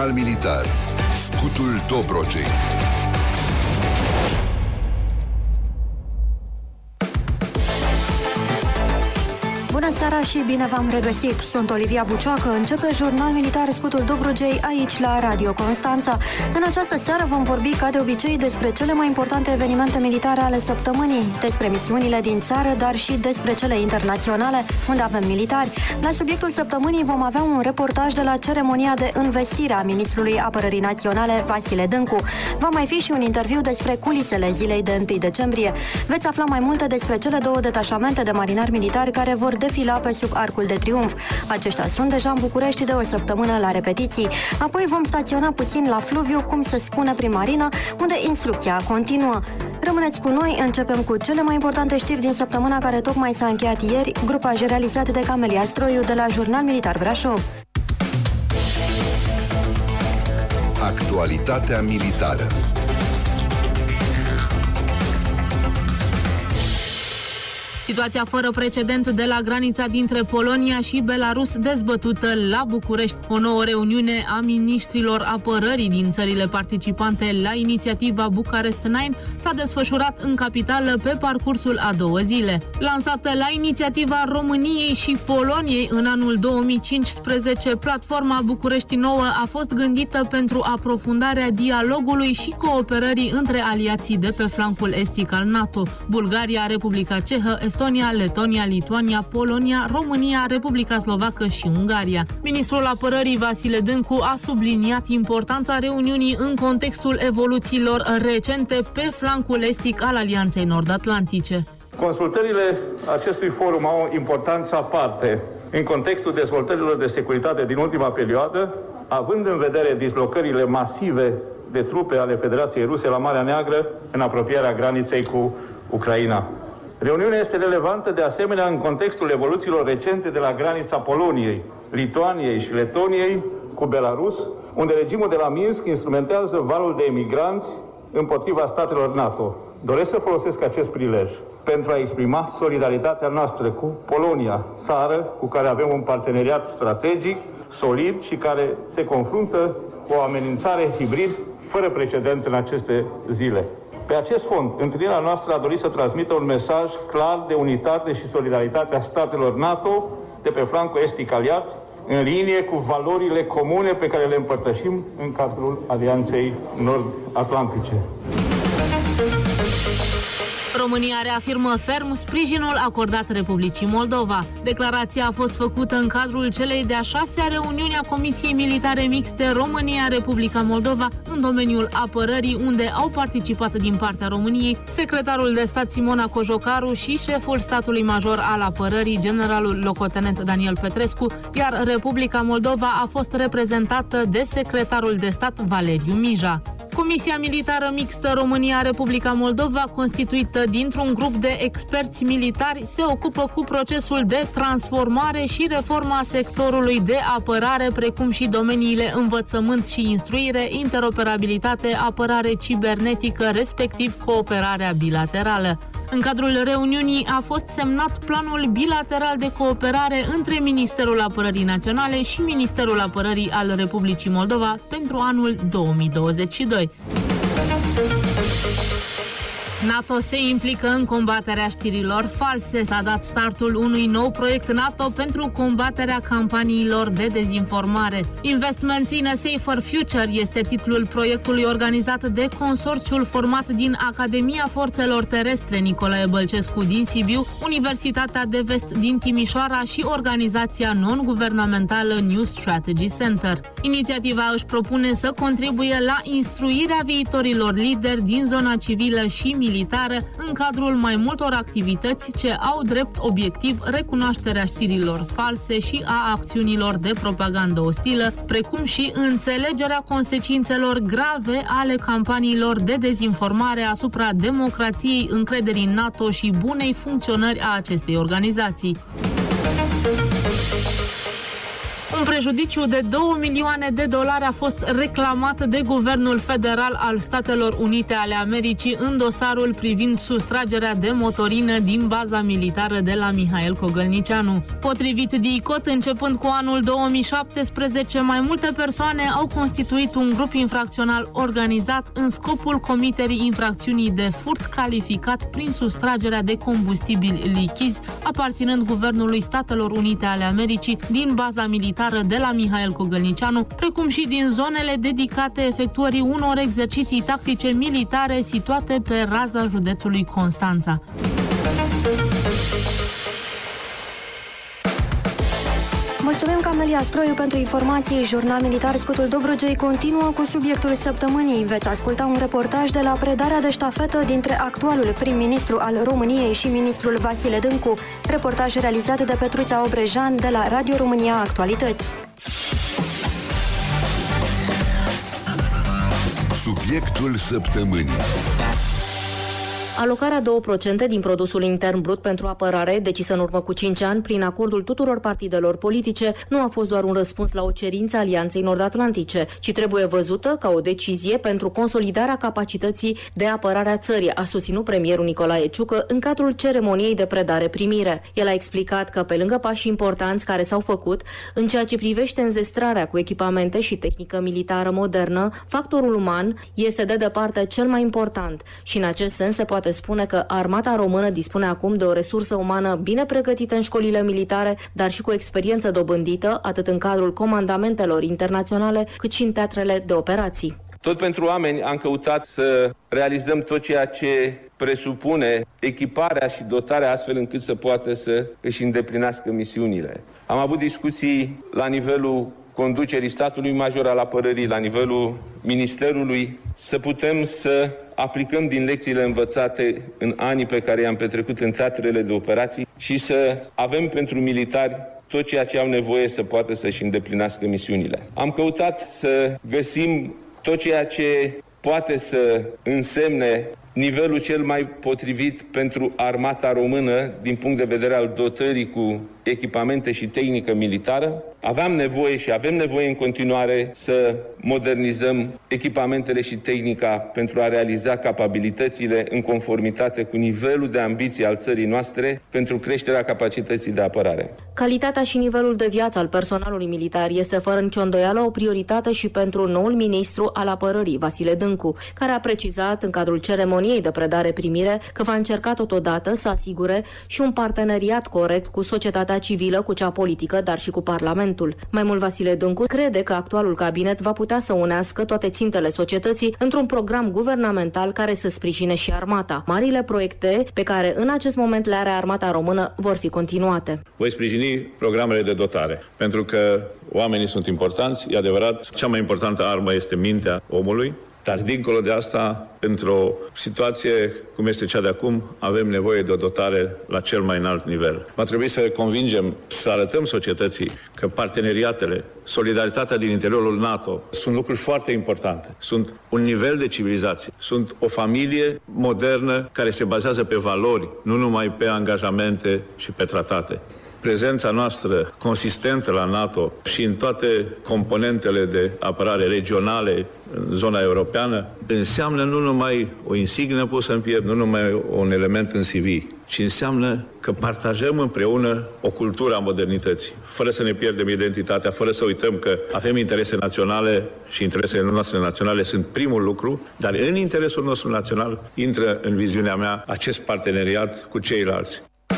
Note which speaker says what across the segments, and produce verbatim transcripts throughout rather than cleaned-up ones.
Speaker 1: Jurnal Militar. Scutul Dobrogei.
Speaker 2: Bună seara și bine v-am regăsit! Sunt Olivia Bucioacă. Începe Jurnal Militar Scutul Dobrogei aici la Radio Constanța. În această seară vom vorbi ca de obicei despre cele mai importante evenimente militare ale săptămânii, despre misiunile din țară, dar și despre cele internaționale, unde avem militari. La subiectul săptămânii vom avea un reportaj de la ceremonia de învestire a ministrului Apărării Naționale, Vasile Dâncu. Va mai fi și un interviu despre culisele zilei de întâi decembrie. Veți afla mai multe despre cele două detașamente de marinari militari care vor defila pe sub Arcul de Triunf. Aceștia sunt deja în București de o săptămână la repetiții. Apoi vom staționa puțin la fluviu, cum se spune prin marină, unde instrucția continuă. Rămâneți cu noi, începem cu cele mai importante știri din săptămâna care tocmai s-a încheiat ieri, grupaj realizat de Camelia Stroiu de la Jurnal Militar Brașov.
Speaker 1: Actualitatea militară.
Speaker 3: Situația fără precedent de la granița dintre Polonia și Belarus dezbătută la București. O nouă reuniune a miniștrilor apărării din țările participante la inițiativa Bucharest nouă s-a desfășurat în capitală pe parcursul a două zile. Lansată la inițiativa României și Poloniei în anul două mii cincisprezece, platforma București nouă a fost gândită pentru aprofundarea dialogului și cooperării între aliații de pe flancul estic al NATO: Bulgaria, Republica Cehă, Estonia, Letonia, Lituania, Polonia, România, Republica Slovacă și Ungaria. Ministrul Apărării Vasile Dâncu a subliniat importanța reuniunii în contextul evoluțiilor recente pe flancul estic al Alianței Nord-Atlantice.
Speaker 4: Consultările acestui forum au o importanță aparte în contextul dezvoltărilor de securitate din ultima perioadă, având în vedere dislocările masive de trupe ale Federației Ruse la Marea Neagră în apropierea graniței cu Ucraina. Reuniunea este relevantă de asemenea în contextul evoluțiilor recente de la granița Poloniei, Lituaniei și Letoniei cu Belarus, unde regimul de la Minsk instrumentează valul de emigranți împotriva statelor NATO. Doresc să folosesc acest prilej pentru a exprima solidaritatea noastră cu Polonia, țară cu care avem un parteneriat strategic, solid și care se confruntă cu o amenințare hibrid fără precedent în aceste zile. Pe acest fond, întâlnirea noastră a dorit să transmită un mesaj clar de unitate și solidaritate a statelor NATO de pe flancul estic aliat, în linie cu valorile comune pe care le împărtășim în cadrul Alianței Nord-Atlantice.
Speaker 3: România reafirmă ferm sprijinul acordat Republicii Moldova. Declarația a fost făcută în cadrul celei de-a șasea reuniuni a Comisiei Militare Mixte România-Republica Moldova în domeniul apărării, unde au participat din partea României secretarul de stat Simona Cojocaru și șeful statului major al apărării, generalul locotenent Daniel Petrescu, iar Republica Moldova a fost reprezentată de secretarul de stat Valeriu Mija. Comisia Militară Mixtă România-Republica Moldova, constituită dintr-un grup de experți militari, se ocupă cu procesul de transformare și reforma sectorului de apărare, precum și domeniile învățământ și instruire, interoperabilitate, apărare cibernetică, respectiv cooperarea bilaterală. În cadrul reuniunii a fost semnat planul bilateral de cooperare între Ministerul Apărării Naționale și Ministerul Apărării al Republicii Moldova pentru anul două mii douăzeci și doi. NATO se implică în combaterea știrilor false. S-a dat startul unui nou proiect NATO pentru combaterea campaniilor de dezinformare. Investments in a Safer Future este titlul proiectului organizat de consorțiul format din Academia Forțelor Terestre Nicolae Bălcescu din Sibiu, Universitatea de Vest din Timișoara și organizația non-guvernamentală New Strategy Center. Inițiativa își propune să contribuie la instruirea viitorilor lideri din zona civilă și militară militară în cadrul mai multor activități ce au drept obiectiv recunoașterea știrilor false și a acțiunilor de propagandă ostilă, precum și înțelegerea consecințelor grave ale campaniilor de dezinformare asupra democrației, încrederii în NATO și bunei funcționări a acestei organizații. Un prejudiciu de două milioane de dolari a fost reclamat de Guvernul Federal al Statelor Unite ale Americii în dosarul privind sustragerea de motorină din baza militară de la Mihail Cogălnicianu. Potrivit D I C O T, începând cu anul două mii șaptesprezece, mai multe persoane au constituit un grup infracțional organizat în scopul comiterii infracțiunii de furt calificat prin sustragerea de combustibili lichizi aparținând Guvernului Statelor Unite ale Americii din baza militară de la Mihail Cogălnicianu, precum și din zonele dedicate efectuării unor exerciții tactice militare situate pe raza județului Constanța.
Speaker 2: Mulțumim, Camelia Stroiu, pentru informații. Jurnal Militar Scutul Dobrogei continuă cu subiectul săptămânii. Veți asculta un reportaj de la predarea de ștafetă dintre actualul prim-ministru al României și ministrul Vasile Dâncu. Reportaj realizat de Petruța Obrejan de la Radio România Actualități.
Speaker 1: Subiectul săptămânii.
Speaker 5: Alocarea două la sută din produsul intern brut pentru apărare, decisă în urmă cu cinci ani prin acordul tuturor partidelor politice, nu a fost doar un răspuns la o cerință a Alianței Nord-Atlantice, ci trebuie văzută ca o decizie pentru consolidarea capacității de apărare a țării, a susținut premierul Nicolae Ciucă în cadrul ceremoniei de predare-primire. El a explicat că, pe lângă pașii importanți care s-au făcut, în ceea ce privește înzestrarea cu echipamente și tehnică militară modernă, factorul uman este de departe cel mai important și, în acest sens, se poate spune că armata română dispune acum de o resursă umană bine pregătită în școlile militare, dar și cu experiență dobândită atât în cadrul comandamentelor internaționale, cât și în teatrele de operații.
Speaker 6: Tot pentru oameni am căutat să realizăm tot ceea ce presupune echiparea și dotarea astfel încât să poată să își îndeplinească misiunile. Am avut discuții la nivelul conducerii statului major al apărării, la nivelul ministerului, să putem să aplicăm din lecțiile învățate în anii pe care i-am petrecut în teatrele de operații și să avem pentru militari tot ceea ce au nevoie să poată să-și îndeplinească misiunile. Am căutat să găsim tot ceea ce poate să însemne nivelul cel mai potrivit pentru armata română din punct de vedere al dotării cu echipamente și tehnică militară. Aveam nevoie și avem nevoie în continuare să modernizăm echipamentele și tehnica pentru a realiza capabilitățile în conformitate cu nivelul de ambiție al țării noastre pentru creșterea capacității de apărare.
Speaker 5: Calitatea și nivelul de viață al personalului militar este fără nicio îndoială o prioritate și pentru noul ministru al apărării, Vasile Dâncu, care a precizat în cadrul ceremoniei de predare-primire că va încerca totodată să asigure și un parteneriat corect cu societatea civilă, cu cea politică, dar și cu Parlamentul. Mai mult, Vasile Dâncu crede că actualul cabinet va putea să unească toate țintele societății într-un program guvernamental care să sprijine și armata. Marile proiecte pe care în acest moment le are armata română vor fi continuate.
Speaker 7: Voi sprijini programele de dotare, pentru că oamenii sunt importanți, e adevărat, cea mai importantă armă este mintea omului. Dar dincolo de asta, într-o situație cum este cea de acum, avem nevoie de o dotare la cel mai înalt nivel. Va trebui să convingem, să arătăm societății că parteneriatele, solidaritatea din interiorul NATO sunt lucruri foarte importante. Sunt un nivel de civilizație. Sunt o familie modernă care se bazează pe valori, nu numai pe angajamente și pe tratate. Prezența noastră consistentă la NATO și în toate componentele de apărare regionale în zona europeană înseamnă nu numai o insignă pusă în piept, nu numai un element în C V, ci înseamnă că partajăm împreună o cultură a modernității, fără să ne pierdem identitatea, fără să uităm că avem interese naționale și interesele noastre naționale sunt primul lucru, dar în interesul nostru național intră în viziunea mea acest parteneriat cu ceilalți.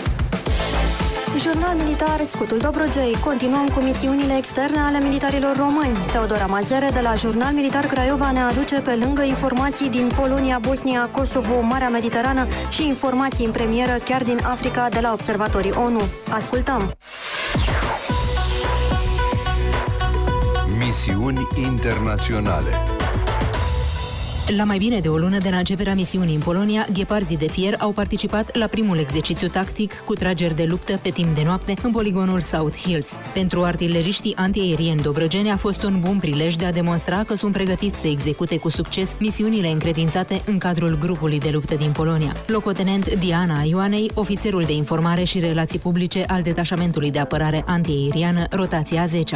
Speaker 2: Jurnal Militar Scutul Dobrogei. Continuăm cu misiunile externe ale militarilor români. Teodora Mazere de la Jurnal Militar Craiova ne aduce pe lângă informații din Polonia, Bosnia, Kosovo, Marea Mediterană și informații în premieră chiar din Africa de la observatorii ONU. Ascultăm!
Speaker 1: Misiuni internaționale.
Speaker 8: La mai bine de o lună de la începerea misiunii în Polonia, gheparzii de fier au participat la primul exercițiu tactic cu trageri de luptă pe timp de noapte în poligonul South Hills. Pentru artileriștii antiaerieni dobrogeni a fost un bun prilej de a demonstra că sunt pregătiți să execute cu succes misiunile încredințate în cadrul grupului de luptă din Polonia. Locotenent Diana Ioanei, ofițerul de informare și relații publice al detașamentului de apărare antiaeriană, rotația a zecea.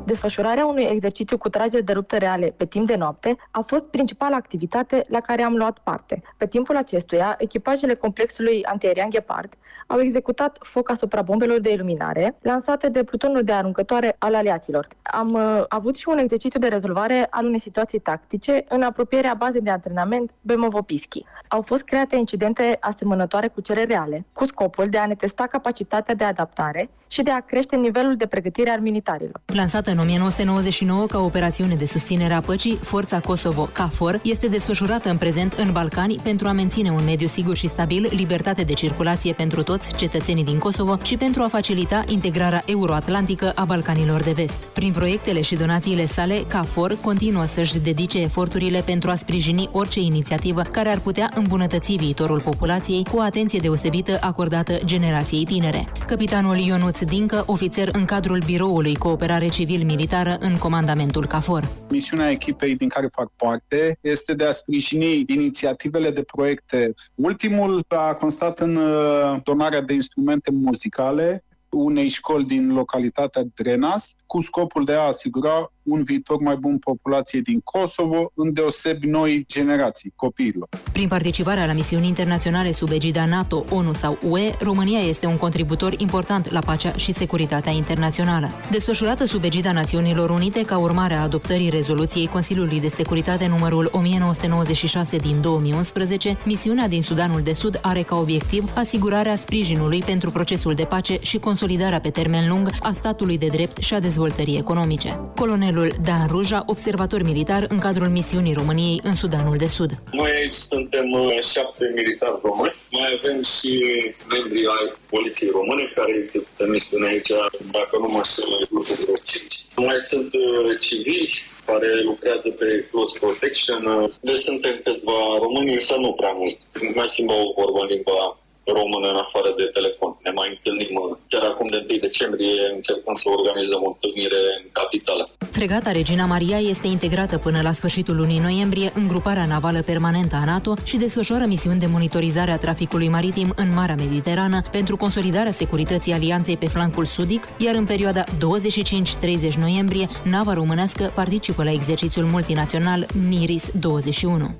Speaker 9: Desfășurarea unui exercițiu cu trageri de luptă reale pe timp de noapte a fost principala activitate la care am luat parte. Pe timpul acestuia, echipajele complexului antiaerian Gepard au executat foc asupra bombelor de iluminare lansate de plutonul de aruncătoare al aliaților. Am uh, avut și un exercițiu de rezolvare al unei situații tactice în apropierea bazei de antrenament Bemovo-Pischi. Au fost create incidente asemănătoare cu cele reale, cu scopul de a ne testa capacitatea de adaptare și de a crește nivelul de pregătire al militarilor.
Speaker 8: Lansată în o mie nouă sute nouăzeci și nouă ca operațiune de susținere a păcii, Forța Kosovo KFOR este desfășurată în prezent în Balcani pentru a menține un mediu sigur și stabil, libertate de circulație pentru toți cetățenii din Kosovo și pentru a facilita integrarea euroatlantică a Balcanilor de Vest. Prin proiectele și donațiile sale, KFOR continuă să-și dedice eforturile pentru a sprijini orice inițiativă care ar putea îmbunătăți viitorul populației cu o atenție deosebită acordată generației tinere. Capitanul Ionuț Dincă, ofițer în cadrul Biroului Cooperare Civil-Militară în comandamentul KFOR.
Speaker 10: Misiunea echipei din care fac parte este de a sprijini inițiativele de proiecte. Ultimul a constat în donarea de instrumente muzicale unei școli din localitatea Drenas, cu scopul de a asigura un viitor mai bun populației din Kosovo, îndeosebi noi generații, copiilor.
Speaker 8: Prin participarea la misiuni internaționale sub egida NATO, ONU sau U E, România este un contributor important la pacea și securitatea internațională. Desfășurată sub egida Națiunilor Unite ca urmare a adoptării rezoluției Consiliului de Securitate numărul o mie nouă sute nouăzeci și șase din două mii unsprezece, misiunea din Sudanul de Sud are ca obiectiv asigurarea sprijinului pentru procesul de pace și consolidarea pe termen lung a statului de drept și a dezvoltării economice. Colonelul Dan Ruja, observator militar în cadrul misiunii României în Sudanul de Sud.
Speaker 11: Noi aici suntem șapte militari români, mai avem și membrii ai Poliției Române care execută misiunea aici, dacă nu mă înșel, în vreo cinci. Mai sunt civili care lucrează pe close protection. Deci suntem câțiva români, însă nu prea mulți. Mai schimbă o vorbă în limba română în afară de telefon. Ne mai întâlnim chiar acum de întâi decembrie, încercăm să organizăm o întâlnire în capitală.
Speaker 8: Fregata Regina Maria este integrată până la sfârșitul lunii noiembrie în gruparea navală permanentă a NATO și desfășoară misiuni de monitorizare a traficului maritim în Marea Mediterană pentru consolidarea securității alianței pe flancul sudic, iar în perioada douăzeci și cinci treizeci noiembrie, nava românească participă la exercițiul multinațional Miris douăzeci și unu.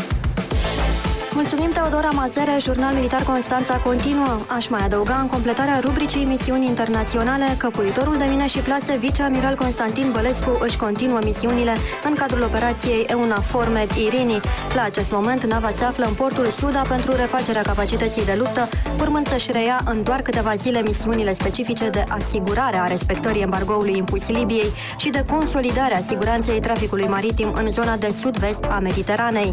Speaker 2: Mulțumim, Teodora Mazere. Jurnal Militar Constanța continuă. Aș mai adăuga în completarea rubricii misiuni internaționale că puitorul de mine și plase viceamiral Constantin Bălescu își continuă misiunile în cadrul operației EUNAVFOR Med Irini. La acest moment, nava se află în portul Suda pentru refacerea capacității de luptă, urmând să-și reia în doar câteva zile misiunile specifice de asigurare a respectării embargoului impus Libiei și de consolidare a siguranței traficului maritim în zona de sud-vest a Mediteranei.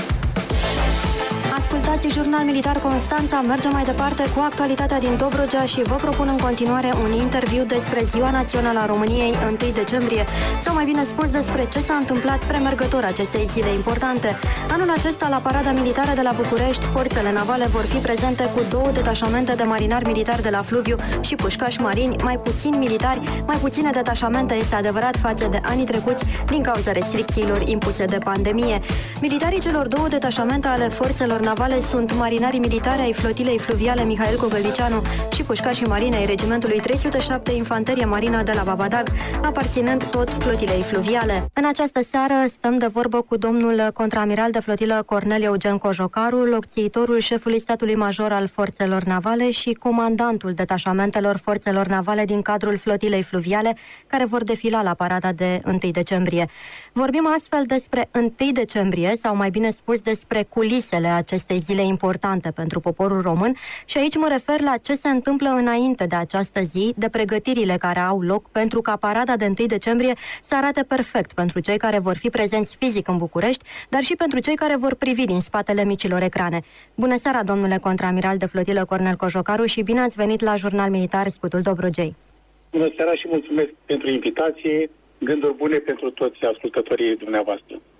Speaker 2: Ascultați Jurnal Militar Constanța, mergem mai departe cu actualitatea din Dobrogea și vă propun în continuare un interviu despre Ziua Națională a României, întâi decembrie, sau mai bine spus despre ce s-a întâmplat premergător acestei zile importante. Anul acesta, la parada militară de la București, forțele navale vor fi prezente cu două detașamente de marinari militari de la Fluviu și pușcași marini, mai puțin militari, mai puține detașamente, este adevărat, față de anii trecuți din cauza restricțiilor impuse de pandemie. Militarii celor două detașamente ale forțelor navale sunt marinarii militari ai flotilei fluviale Mihail Cogălnicianu și pușcașii marine ai regimentului trei sute șapte Infanterie Marină de la Babadag, aparținând tot flotilei fluviale. În această seară stăm de vorbă cu domnul contraamiral de flotilă Cornel Eugen Cojocaru, locțiitorul șefului statului major al forțelor navale și comandantul detașamentelor forțelor navale din cadrul flotilei fluviale, care vor defila la parada de întâi decembrie. Vorbim astfel despre întâi decembrie, sau mai bine spus despre culisele acestei zile importante pentru poporul român, și aici mă refer la ce se întâmplă înainte de această zi, de pregătirile care au loc pentru ca parada de întâi decembrie să arate perfect pentru cei care vor fi prezenți fizic în București, dar și pentru cei care vor privi din spatele micilor ecrane. Bună seara, domnule contraamiral de flotilă Cornel Cojocaru, și bine ați venit la Jurnal Militar Scutul Dobrogei.
Speaker 12: Bună seara și mulțumesc pentru invitație. Gânduri bune pentru toți ascultătorii dumneavoastră.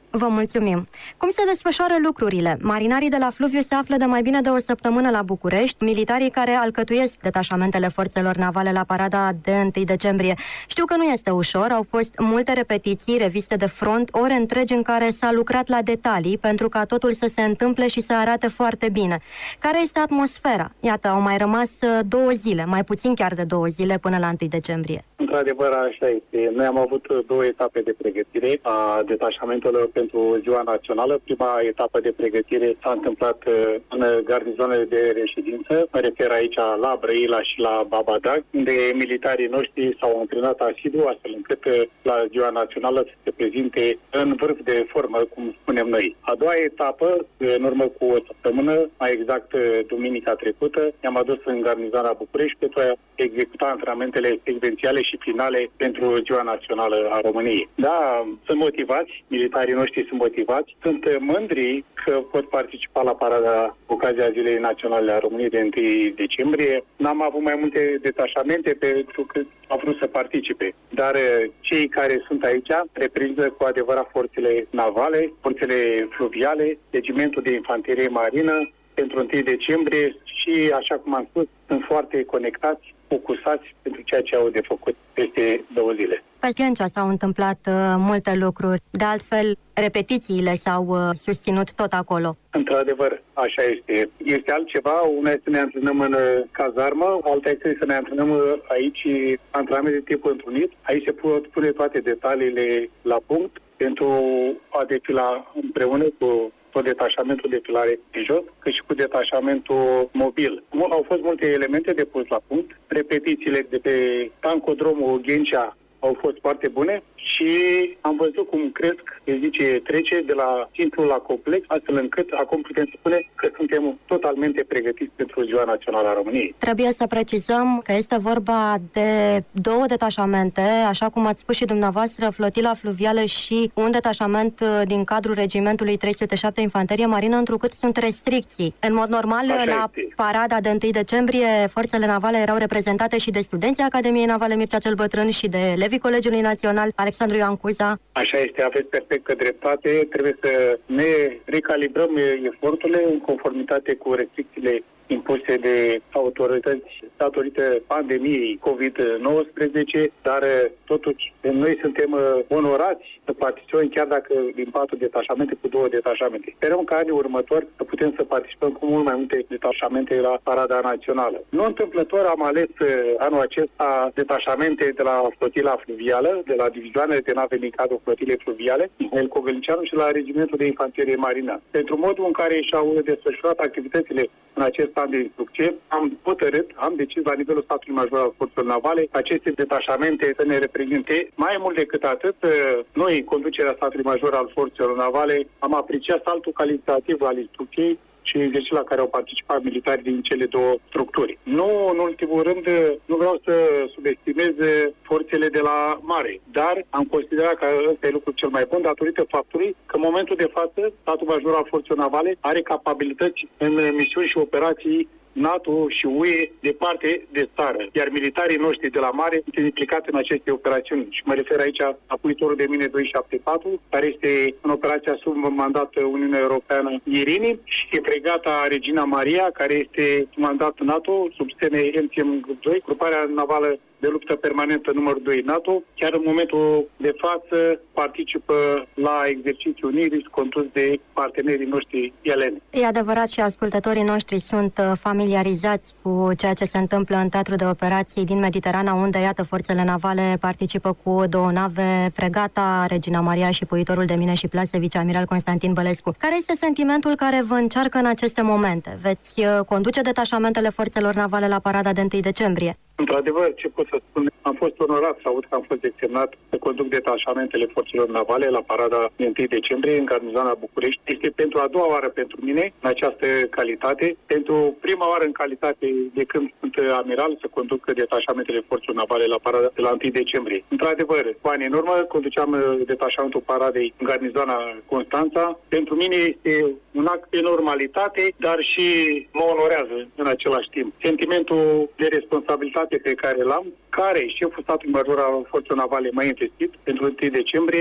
Speaker 2: Vă mulțumim. Cum se desfășoară lucrurile? Marinarii de la Fluviu se află de mai bine de o săptămână la București. Militarii care alcătuiesc detașamentele forțelor navale la parada de întâi decembrie știu că nu este ușor. Au fost multe repetiții, reviste de front, ore întregi în care s-a lucrat la detalii pentru ca totul să se întâmple și să arate foarte bine. Care este atmosfera? Iată, au mai rămas două zile, mai puțin chiar de două zile până la întâi decembrie.
Speaker 12: Într-adevăr, așa este. Noi am avut două etape de pregătire a detașamentelor pentru Ziua Națională. Prima etapă de pregătire s-a întâmplat în garnizoanele de reședință. Mă refer aici la Brăila și la Babadag, unde militarii noștri s-au antrenat asidu, astfel încât la Ziua Națională să se prezinte în vârf de formă, cum spunem noi. A doua etapă, în urmă cu o săptămână, mai exact duminica trecută, ne-am adus în garnizoana București pentru a executa antrenamentele secvențiale și finale pentru Ziua Națională a României. Da, sunt motivați, militarii noștri sunt motivați, sunt mândri că pot participa la parada ocazia Zilei Naționale a României de întâi decembrie. N-am avut mai multe detașamente pentru că au vrut să participe, dar cei care sunt aici reprezintă cu adevărat forțele navale, forțele fluviale, regimentul de infanterie marină pentru întâi decembrie și, așa cum am spus, sunt foarte conectați, focusați pentru ceea ce au de făcut peste două zile.
Speaker 2: Pe Ghencea s-au întâmplat uh, multe lucruri. De altfel, repetițiile s-au uh, susținut tot acolo.
Speaker 12: Într-adevăr, așa este. Este altceva. Una este să ne antrenăm în cazarmă, alta este să ne antrenăm aici, antrenamente de tip întrunit. Aici se pot pune toate detaliile la punct pentru a defila împreună cu tot detașamentul de filare de jos, cât și cu detașamentul mobil. Au fost multe elemente de pus la punct. Repetițiile de pe tancodromul Ghencea au fost foarte bune și am văzut cum cresc, se zice, trece de la simplu la complex, astfel încât acum putem spune că suntem totalmente pregătiți pentru Ziua Națională a României.
Speaker 2: Trebuie să precizăm că este vorba de două detașamente, așa cum ați spus și dumneavoastră, flotila fluvială și un detașament din cadrul regimentului trei sute șapte Infanterie Marină, întrucât sunt restricții. În mod normal, așa la este. Parada de întâi decembrie, forțele navale erau reprezentate și de studenții Academiei Navale Mircea cel Bătrân și de elevii Colegiului Național Alexandru Ioan Cuza.
Speaker 12: Așa este, aveți perfectă dreptate. Trebuie să ne recalibrăm eforturile în conformitate cu restricțiile impuse de autorități datorită pandemiei covid nouăsprezece, dar totuși noi suntem onorați să participăm, chiar dacă din patru detașamente cu două detașamente. Sperăm că anii următori să putem să participăm cu mult mai multe detașamente la Parada Națională. Nu întâmplător am ales anul acesta detașamente de la flotila fluvială, de la divizioanele de nave din cadrul flotilei fluviale, Mihail Cogălnicianu, și la regimentul de infanterie marină. Pentru modul în care și-au desfășurat activitățile în acest an de instrucție, am hotărât, am decis la nivelul statului major al forțelor navale aceste detașamente să ne reprezinte. Mai mult decât atât, noi, conducerea statului major al forțelor navale, am apreciat saltul calitativ al instrucției și exerciții la care au participat militari din cele două structuri. Nu, în ultimul rând, nu vreau să subestimez forțele de la mare, dar am considerat că ăsta e lucrul cel mai bun datorită faptului că în momentul de față, statul major al forțelor navale are capabilități în misiuni și operații NATO și U E departe de țară, iar militarii noștri de la mare sunt implicați în aceste operațiuni. Și mă refer aici la puitorul de mine doi șapte patru, care este în operația sub mandat Uniunea Europeană Irini, și fregata Regina Maria, care este mandat NATO sub S N M T M doi, gruparea navală de luptă permanentă numărul doi NATO. Chiar în momentul de față participă la exercițiul Uniris condus de partenerii noștri eleni.
Speaker 2: E adevărat, și ascultătorii noștri sunt familiarizați cu ceea ce se întâmplă în teatru de operații din Mediterana, unde, iată, forțele navale participă cu două nave, fregata Regina Maria și puitorul de mine și plase viceamiral Constantin Bălescu. Care este sentimentul care vă încearcă în aceste momente? Veți conduce detașamentele forțelor navale la parada de întâi decembrie?
Speaker 12: Într-adevăr, ce pot să spun? Am fost onorat să aud că am fost desemnat să conduc detașamentele forțelor navale la parada de întâi decembrie în garnizoana București. Este pentru a doua oară pentru mine în această calitate. Pentru prima oară în calitate de când sunt amiral să conduc detașamentele forțelor navale la parada de la întâi decembrie. Într-adevăr, cu ani în urmă conduceam detașamentul paradei în garnizoana Constanța. Pentru mine este un act de normalitate, dar și mă onorează în același timp. Sentimentul de responsabilitate pe care l-am, care șeful statului major al forțelor navale m-a investit pentru întâi decembrie, și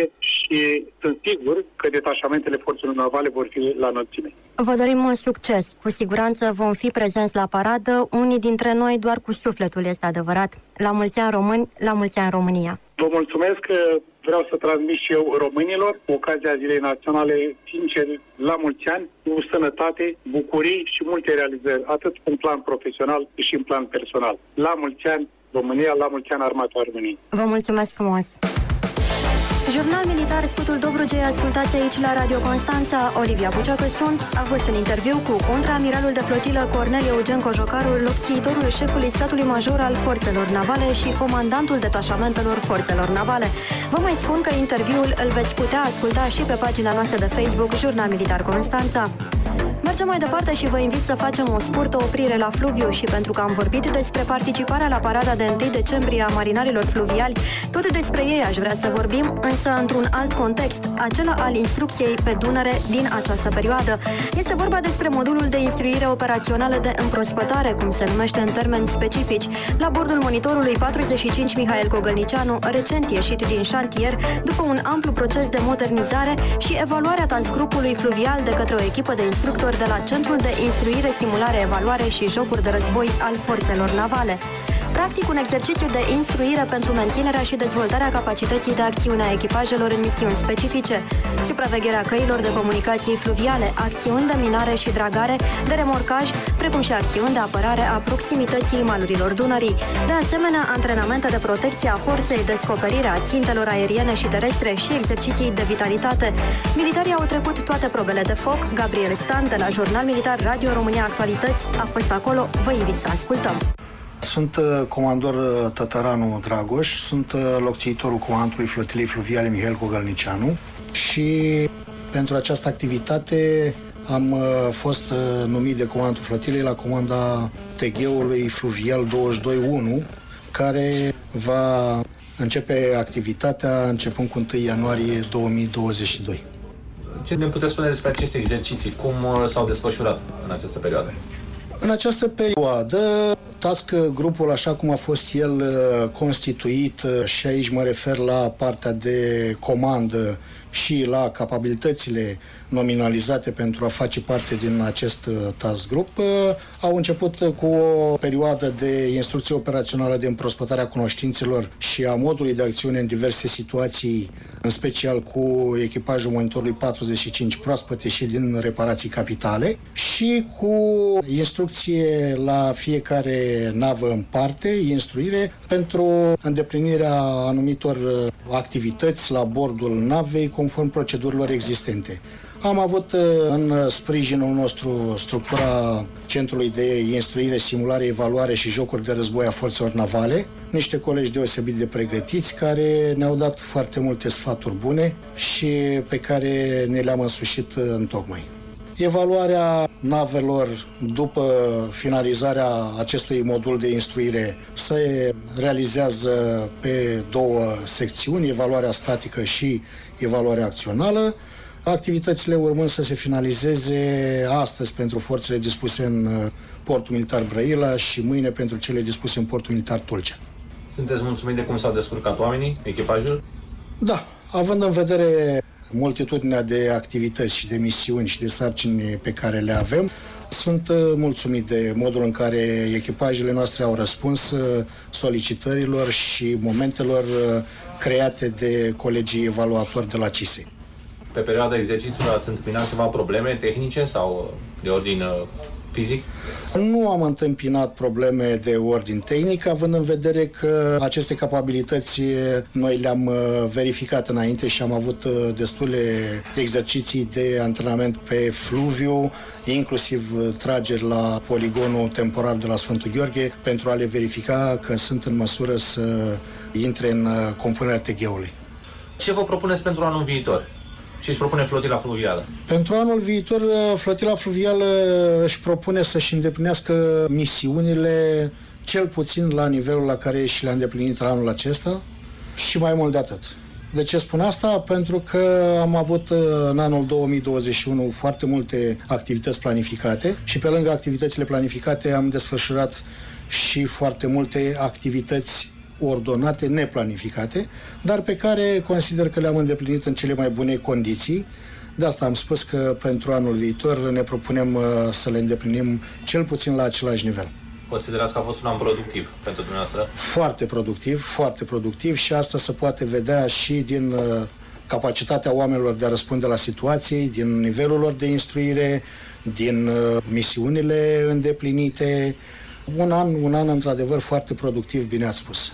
Speaker 12: și sunt sigur că detașamentele forțelor navale vor fi la înălțime.
Speaker 2: Vă dorim mult succes. Cu siguranță vom fi prezenți la paradă, unii dintre noi doar cu sufletul, este adevărat. La mulți ani români, la mulți ani România.
Speaker 12: Vă mulțumesc că vreau să transmit și eu românilor, cu ocazia Zilei Naționale, sincer, la mulți ani, cu sănătate, bucurii și multe realizări, atât în plan profesional cât și în plan personal. La mulți ani România, la mulți ani Armata României.
Speaker 2: Vă mulțumesc frumos! Jurnal militar Scutul Dobrogei, ascultați aici la Radio Constanța. Olivia Buciocă sunt. A fost un interviu cu contraamiralul de flotilă Cornel Eugen Cojocaru, locțiitorul șefului statului major al forțelor navale și comandantul detașamentelor forțelor navale. Vă mai spun că interviul îl veți putea asculta și pe pagina noastră de Facebook, Jurnal Militar Constanța. Mergem mai departe și vă invit să facem o scurtă oprire la fluviu și pentru că am vorbit despre participarea la parada de întâi decembrie a marinarilor fluviali, tot despre ei aș vrea să vorbim, însă într-un alt context, acela al instrucției pe Dunăre din această perioadă. Este vorba despre modulul de instruire operațională de împrospătare, cum se numește în termeni specifici, la bordul monitorului patruzeci și cinci Mihail Cogălnicianu, recent ieșit din șantier, după un amplu proces de modernizare și evaluarea task grupului fluvial de către o echipă de instructori de la Centrul de Instruire, Simulare, Evaluare și Jocuri de Război al Forțelor Navale. Practic, un exercițiu de instruire pentru menținerea și dezvoltarea capacității de acțiune a echipajelor în misiuni specifice, supravegherea căilor de comunicații fluviale, acțiuni de minare și dragare, de remorcaj, precum și acțiuni de apărare a proximității malurilor Dunării. De asemenea, antrenamente de protecție a forței, descoperirea țintelor aeriene și terestre și exerciții de vitalitate. Militarii au trecut toate probele de foc. Gabriel Stan, de la Jurnal Militar Radio România Actualități, a fost acolo. Vă invit să ascultăm.
Speaker 13: Sunt comandor Tătăranu Dragoș, sunt locțiitorul comandantului flotilei fluviale Mihail Cogălnicianu și pentru această activitate am fost numit de comandantul flotilei la comanda T G-ului fluvial douăzeci și doi unu, care va începe activitatea începând cu întâi ianuarie două mii douăzeci și doi.
Speaker 14: Ce ne puteți spune despre aceste exerciții? Cum s-au desfășurat în această perioadă?
Speaker 13: În această perioadă, task grupul, așa cum a fost el constituit, și aici mă refer la partea de comandă și la capabilitățile nominalizate pentru a face parte din acest task group, au început cu o perioadă de instrucție operațională de împrospătare a cunoștințelor și a modului de acțiune în diverse situații, în special cu echipajul monitorului patruzeci și cinci proaspăt ieșit din reparații capitale, și cu instrucție la fiecare navă în parte, instruire pentru îndeplinirea anumitor activități la bordul navei conform procedurilor existente. Am avut în sprijinul nostru structura Centrului de Instruire, Simulare, Evaluare și Jocuri de Război a Forțelor Navale, niște colegi deosebit de pregătiți care ne-au dat foarte multe sfaturi bune și pe care ne le-am însușit întocmai. Evaluarea navelor după finalizarea acestui modul de instruire se realizează pe două secțiuni, evaluarea statică și evaluarea acțională, activitățile urmând să se finalizeze astăzi pentru forțele dispuse în portul militar Brăila și mâine pentru cele dispuse în portul militar Tulcea.
Speaker 14: Sunteți mulțumit de cum s-au descurcat oamenii, echipajul?
Speaker 13: Da, având în vedere multitudinea de activități și de misiuni și de sarcini pe care le avem, sunt mulțumit de modul în care echipajele noastre au răspuns solicitărilor și momentelor create de colegii evaluatori de la C I S E.
Speaker 14: Pe perioada exercițiului ați întâmpinat ceva probleme tehnice sau de ordin fizic?
Speaker 13: Nu am întâmpinat probleme de ordin tehnic, având în vedere că aceste capabilități noi le-am verificat înainte și am avut destule exerciții de antrenament pe fluviu, inclusiv trageri la poligonul temporar de la Sfântul Gheorghe, pentru a le verifica că sunt în măsură să intre în compunerea T G-ului.
Speaker 14: Ce vă propuneți pentru anul viitor? Și își propune flotila fluvială?
Speaker 13: Pentru anul viitor, flotila fluvială își propune să-și îndeplinească misiunile cel puțin la nivelul la care și le-a îndeplinit anul acesta și mai mult de atât. De ce spun asta? Pentru că am avut în anul două mii douăzeci și unu foarte multe activități planificate și pe lângă activitățile planificate am desfășurat și foarte multe activități neordonate, neplanificate, dar pe care consider că le-am îndeplinit în cele mai bune condiții. De asta am spus că pentru anul viitor ne propunem să le îndeplinim cel puțin la același nivel.
Speaker 14: Considerați că a fost un an productiv pentru dumneavoastră?
Speaker 13: Foarte productiv, foarte productiv și asta se poate vedea și din capacitatea oamenilor de a răspunde la situații, din nivelul lor de instruire, din misiunile îndeplinite. Un an, un an într-adevăr foarte productiv, bine ați spus.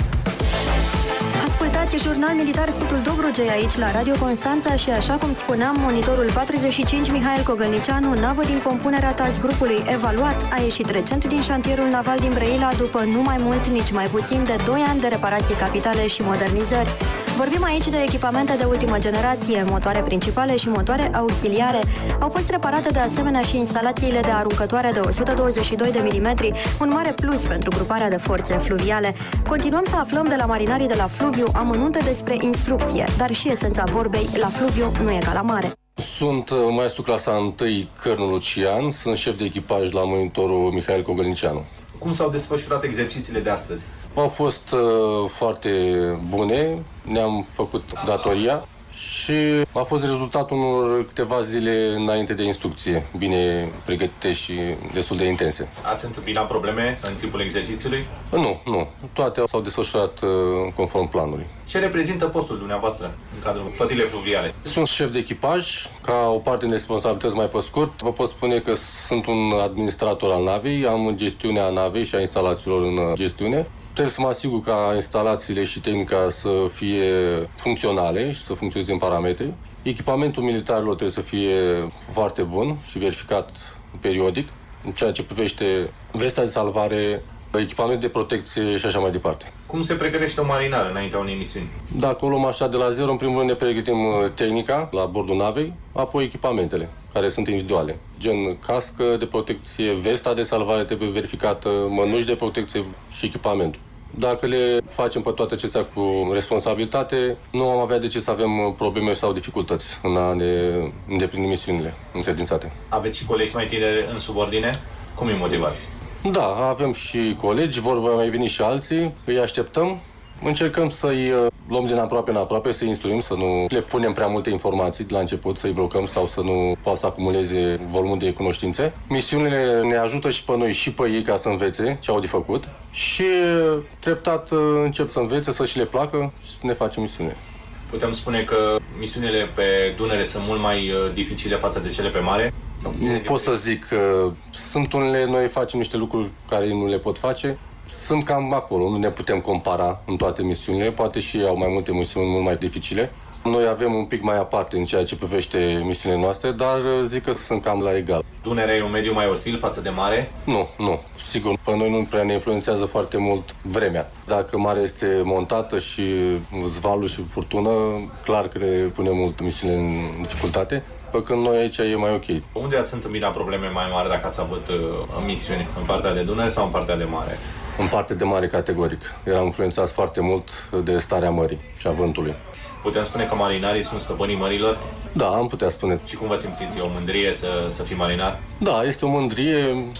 Speaker 2: Ascultați Jurnal Militar Scutul Dobrogei aici la Radio Constanța și așa cum spuneam, monitorul patruzeci și cinci Mihail Cogălnicianu, navă din compunerea task grupului evaluat, a ieșit recent din șantierul naval din Brăila după nu mai mult, nici mai puțin de doi ani de reparații capitale și modernizări. Vorbim aici de echipamente de ultimă generație, motoare principale și motoare auxiliare. Au fost reparate de asemenea și instalațiile de aruncătoare de o sută douăzeci și doi de milimetri, un mare plus pentru gruparea de forțe fluviale. Continuăm să aflăm de la marinarii de la Fluviu amănunte despre instrucție, dar și esența vorbei, la Fluviu nu e ca la mare.
Speaker 15: Sunt maestru clasa unu Cărnul Lucian, sunt șef de echipaj la monitorul Mihail Cogălnicianu.
Speaker 14: Cum s-au desfășurat exercițiile de astăzi?
Speaker 15: Au fost uh, foarte bune, ne-am făcut datoria și a fost rezultatul unor câteva zile înainte de instrucție, bine pregătite și destul de intense.
Speaker 14: Ați întâmpinat probleme în timpul exercițiului?
Speaker 15: Nu, nu. Toate s-au desfășurat uh, conform planului.
Speaker 14: Ce reprezintă postul dumneavoastră în cadrul flotilei fluviale?
Speaker 15: Sunt șef de echipaj, ca o parte din responsabilități mai pe scurt. Vă pot spune că sunt un administrator al navei, am gestiunea navei și a instalațiilor în gestiune. Trebuie să mă asigur ca instalațiile și tehnica să fie funcționale și să funcționeze în parametri. Echipamentul militarilor trebuie să fie foarte bun și verificat periodic, în ceea ce privește vesta de salvare, echipament de protecție și așa mai departe.
Speaker 14: Cum se pregătește o marinară înaintea unei misiuni?
Speaker 15: Dacă o luăm așa de la zero, în primul rând ne pregătim tehnica la bordul navei, apoi echipamentele, care sunt individuale. Gen cască de protecție, vesta de salvare trebuie verificată, mănuși de protecție și echipamentul. Dacă le facem pe toate acestea cu responsabilitate, nu am avea de ce să avem probleme sau dificultăți în a ne îndeplini misiunile încredințate.
Speaker 14: Aveți și colegi mai tineri în subordine? Cum îi motivați?
Speaker 15: Da, avem și colegi, vor mai veni și alții, îi așteptăm. Încercăm să-i luăm din aproape în aproape, să-i instruim, să nu le punem prea multe informații de la început, să-i blocăm sau să nu poată să acumuleze volumul de cunoștințe. Misiunile ne ajută și pe noi și pe ei ca să învețe ce au de făcut și treptat încep să învețe, să și le placă și să ne facem misiune.
Speaker 14: Putem spune că misiunile pe Dunăre sunt mult mai dificile față de cele pe mare?
Speaker 15: Nu pot să zic că sunt unele, noi facem niște lucruri care ei nu le pot face. Sunt cam acolo, nu ne putem compara în toate misiunile, poate și ei au mai multe misiuni mult mai dificile. Noi avem un pic mai aparte în ceea ce privește misiunile noastre, dar zic că sunt cam la egal.
Speaker 14: Dunărea e un mediu mai ostil față de mare?
Speaker 15: Nu, nu. Sigur, pe noi nu prea ne influențează foarte mult vremea. Dacă marea este montată și zvalul și furtună, clar că le pune mult misiunile în dificultate. Pe când noi aici e mai ok.
Speaker 14: Unde ați întâmpinat probleme mai mari dacă ați avut uh, misiuni? În partea de Dunăre sau în partea de mare?
Speaker 15: În partea de mare categoric. Eram influențați foarte mult de starea mării și a vântului.
Speaker 14: Putem spune că marinarii sunt stăpânii mărilor?
Speaker 15: Da, am putea spune.
Speaker 14: Și cum vă simțiți? E o mândrie să, să fii marinar?
Speaker 15: Da, este o mândrie.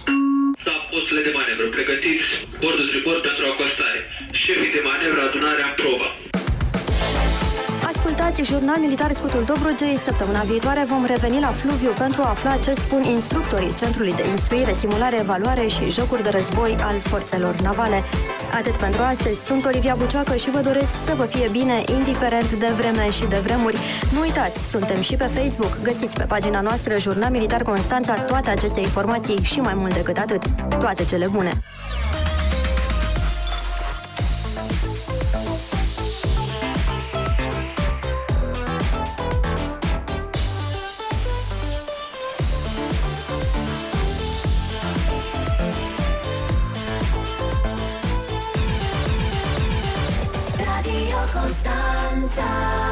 Speaker 16: Da, posturile de manevră pregătiți, bordul tribord pentru acostare. Șefii de manevră, adunarea în probă.
Speaker 2: Ascultați Jurnal Militar Scutul Dobrogei. Săptămâna viitoare vom reveni la Fluviu pentru a afla ce spun instructorii Centrului de Instruire, Simulare, Evaluare și Jocuri de Război al Forțelor Navale. Atât pentru astăzi, sunt Olivia Bucioacă și vă doresc să vă fie bine, indiferent de vreme și de vremuri. Nu uitați, suntem și pe Facebook, găsiți pe pagina noastră Jurnal Militar Constanța toate aceste informații și mai mult decât atât, toate cele bune.
Speaker 17: Radio Constanța.